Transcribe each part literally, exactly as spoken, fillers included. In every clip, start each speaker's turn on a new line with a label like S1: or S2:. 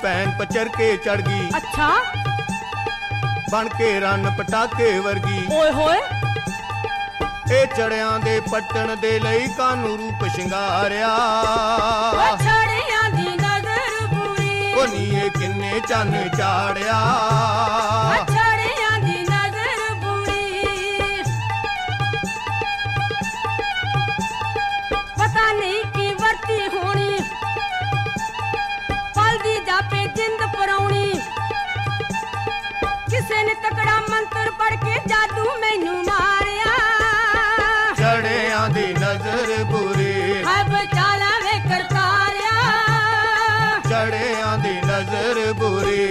S1: ਭੈਣ ਪਚਰ ਕੇ ਚੜ ਗਈ।
S2: ਅੱਛਾ
S1: ਬਣ ਕੇ ਰੰਨ ਪਟਾਕੇ ਵਰਗੀ।
S2: ਓਏ ਹੋਏ
S1: ਇਹ ਚੜਿਆਂ ਦੇ ਪੱਟਣ ਦੇ ਲਈ ਕਾਨੂੰ ਰੂਪ ਸ਼ਿੰਗਾਰਿਆ।
S2: ਛੜਿਆਂ ਦੀ ਨਜ਼ਰ ਬੁਰੀ
S1: ਉਹ ਨੀਏ ਕਿੰਨੇ ਚੰਨ ਚਾੜਿਆ।
S2: ਛੜਿਆਂ ਦੀ ਨਜ਼ਰ ਬੁਰੀ ਪਤਾ ਨਹੀਂ ਕੀ ਵਰਤੀ ਹੋਣੀ ਪਲਦੀ ਜਾਪੇ ਜਿੰਦ ਪਰਾਉਣੀ। ਕਿਸੇ ਨੇ ਤਕੜਾ ਮੰਤਰ ਪੜ ਕੇ ਜਾਦੂ ਮੈਨੂੰ ਮਾਰਿਆ।
S1: ਚੜਿਆਂ ਦੀ ਨਜ਼ਰ ਬੁਰੀ
S2: ਹੈ ਬਚਾਲਾ ਵੇ ਕਰਤਾਰਿਆ।
S1: ਚੜਿਆਂ ਦੀ ਨਜ਼ਰ ਬੁਰੀ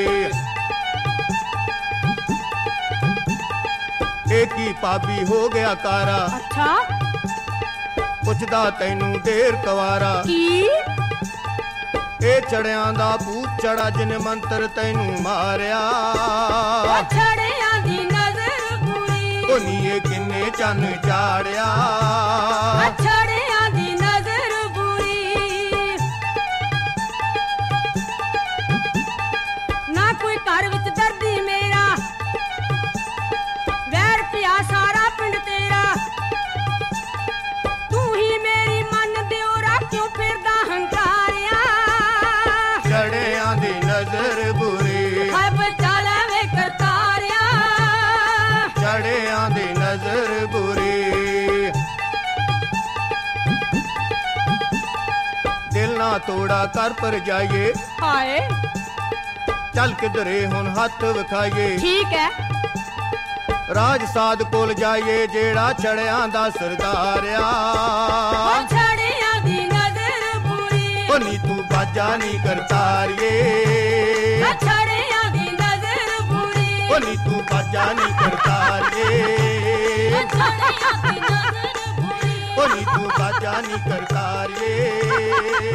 S1: ਇਹ ਕੀ ਪਾਪੀ ਹੋ ਗਿਆ ਕਾਰਾ।
S2: ਅੱਛਾ
S1: ਪੁੱਛਦਾ ਤੈਨੂੰ ਢੇਰ ਕਵਾਰਾ।
S2: ਕੀ
S1: ਇਹ ਚੜਿਆਂ ਦਾ ਭੂਤ ਚੜਾ ਜਿਨ ਮੰਤਰ ਤੈਨੂੰ ਮਾਰਿਆ।
S2: ਛੜਿਆਂ ਦੀ ਨਜ਼ਰ ਬੁਰੀ
S1: ਉਹ ਨੀਏ ਕਿੰਨੇ ਚੰਨ ਚਾੜਿਆ।
S2: ਛੜਿਆਂ ਦੀ ਨਜ਼ਰ ਬੁਰੀ ਨਾ ਕੋਈ ਘਰ ਵਿੱਚ ਦਰਦੀ ਮੇਰਾ ਵੈਰ ਪਿਆ ਸਾਰਾ ਪਿੰਡ ਤੇਰਾ। ਤੂੰ ਹੀ ਮੇਰੀ ਮਨ ਦਿਓਰਾ ਕਿਉਂ ਫਿਰਦਾ ਹੰਕਾਰਿਆ।
S1: ਚੜਿਆਂ ਦੀ ਨਜ਼ਰ ਬੁਰੀ
S2: ਹੈ ਬਚਾਲਾ ਵੇ ਕਰਤਾਰਿਆ।
S1: ਚੜਿਆਂ ਦੀ ਨਜ਼ਰ ਬੁਰੀ ਦਿਲ ਨਾ ਤੋੜਾ ਕਰ ਪਰ ਜਾਈਏ।
S2: ਹਾਏ
S1: ਚੱਲ ਕਿਧਰੇ ਹੁਣ ਹੱਥ ਵਿਖਾਈਏ।
S2: ਠੀਕ ਹੈ
S1: ਰਾਜ ਸਾਧ ਕੋਲ ਜਾਈਏ ਜਿਹੜਾ ਚੜਿਆਂ ਦਾ ਸਰਦਾਰਿਆ।
S2: ਛੜਿਆਂ ਦੀ ਨਜ਼ਰ ਬੁਰੀ
S1: ਉਹ ਨੀ ਤੂੰ ਬਾਜਾ ਨਹੀਂ ਕਰਤਾਰੀਏ।
S2: ਛੜਿਆਂ ਦੀ ਨਜ਼ਰ ਬੁਰੀ
S1: ਉਹ ਨੀ ਤੂੰ ਬਾਜਾ ਨਹੀਂ ਕਰਤਾਰੀਏ।
S2: ਛੜਿਆਂ ਦੀ ਨਜ਼ਰ ਬੁਰੀ
S1: ਉਹ ਨੀ ਤੂੰ ਬਾਜਾ ਨਹੀਂ ਕਰਤਾਰੀਏ।